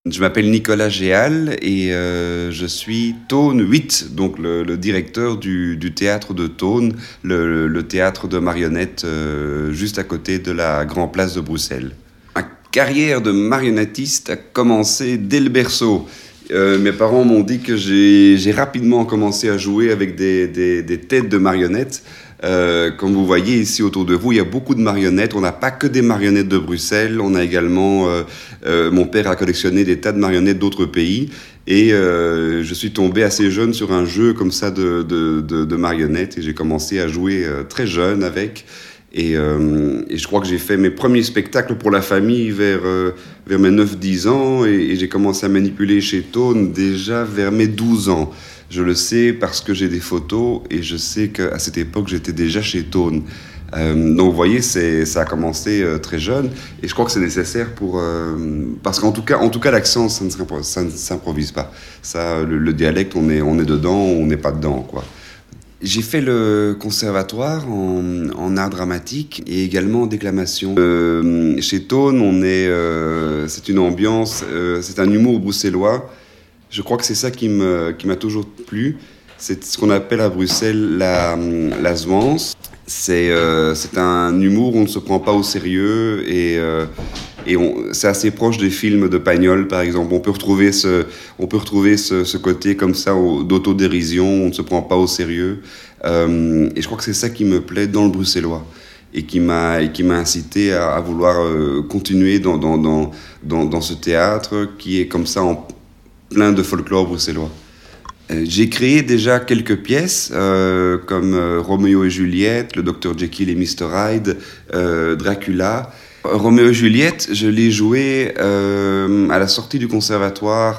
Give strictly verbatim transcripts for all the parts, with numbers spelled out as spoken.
Je m'appelle Nicolas Géal et euh, je suis Thônes huit, donc le, le directeur du, du théâtre de Thônes, le, le théâtre de marionnettes euh, juste à côté de la Grand Place de Bruxelles. Ma carrière de marionnettiste a commencé dès le berceau. Euh, mes parents m'ont dit que j'ai, j'ai rapidement commencé à jouer avec des, des, des têtes de marionnettes. Euh, comme vous voyez ici autour de vous, il y a beaucoup de marionnettes. On n'a pas que des marionnettes de Bruxelles. On a également, euh, euh, mon père a collectionné des tas de marionnettes d'autres pays. Et euh, je suis tombé assez jeune sur un jeu comme ça de, de, de, de marionnettes. Et j'ai commencé à jouer euh, très jeune avec. Et, euh, et je crois que j'ai fait mes premiers spectacles pour la famille vers, euh, vers mes neuf dix ans. Et, et j'ai commencé à manipuler chez Thônes déjà vers mes douze ans. Je le sais parce que j'ai des photos et je sais qu'à cette époque, j'étais déjà chez Thônes. Euh, donc, vous voyez, c'est, ça a commencé euh, très jeune et je crois que c'est nécessaire pour... Euh, parce qu'en tout cas, en tout cas l'accent, ça ne, ça ne s'improvise pas. Ça, le, le dialecte, on est, on est dedans, on n'est pas dedans, quoi. J'ai fait le conservatoire en, en art dramatique et également en déclamation. Euh, chez Thônes, on est, euh, c'est une ambiance, euh, c'est un humour bruxellois. Je crois que c'est ça qui, me, qui m'a toujours plu. C'est ce qu'on appelle à Bruxelles la, la zwans. C'est, euh, c'est un humour où on ne se prend pas au sérieux et, euh, et on, c'est assez proche des films de Pagnol, par exemple. On peut retrouver ce, on peut retrouver ce, ce côté comme ça au, d'autodérision, on ne se prend pas au sérieux. Euh, et je crois que c'est ça qui me plaît dans le bruxellois et qui m'a, et qui m'a incité à, à vouloir euh, continuer dans, dans, dans, dans, dans ce théâtre qui est comme ça en plein de folklore bruxellois. Euh, j'ai créé déjà quelques pièces, euh, comme euh, Roméo et Juliette, le docteur Jekyll et mister Hyde, euh, Dracula. Roméo et Juliette, je l'ai joué euh, à la sortie du conservatoire.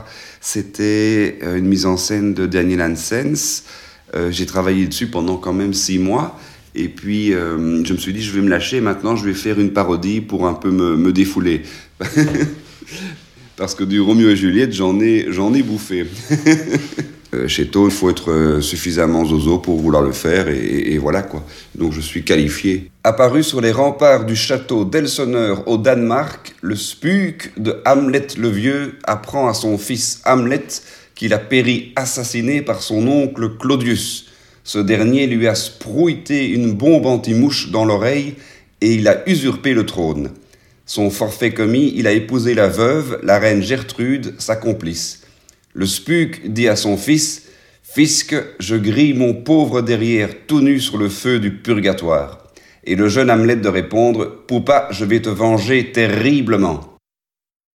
C'était euh, une mise en scène de Daniel Hansens. Euh, j'ai travaillé dessus pendant quand même six mois. Et puis, euh, je me suis dit, je vais me lâcher. Maintenant, je vais faire une parodie pour un peu me, me défouler. Parce que du Roméo et Juliette, j'en ai, j'en ai bouffé. euh, chez Thônes, il faut être suffisamment zozo pour vouloir le faire, et, et voilà quoi. Donc je suis qualifié. Apparu sur les remparts du château d'Elseneur au Danemark, le Spuk de Hamlet le Vieux apprend à son fils Hamlet qu'il a péri assassiné par son oncle Claudius. Ce dernier lui a sprouité une bombe anti-mouche dans l'oreille et il a usurpé le trône. Son forfait commis, il a épousé la veuve, la reine Gertrude, sa complice. Le Spuk dit à son fils « Fisc, je grille mon pauvre derrière tout nu sur le feu du purgatoire. » Et le jeune Hamlet de répondre « Poupa, je vais te venger terriblement. »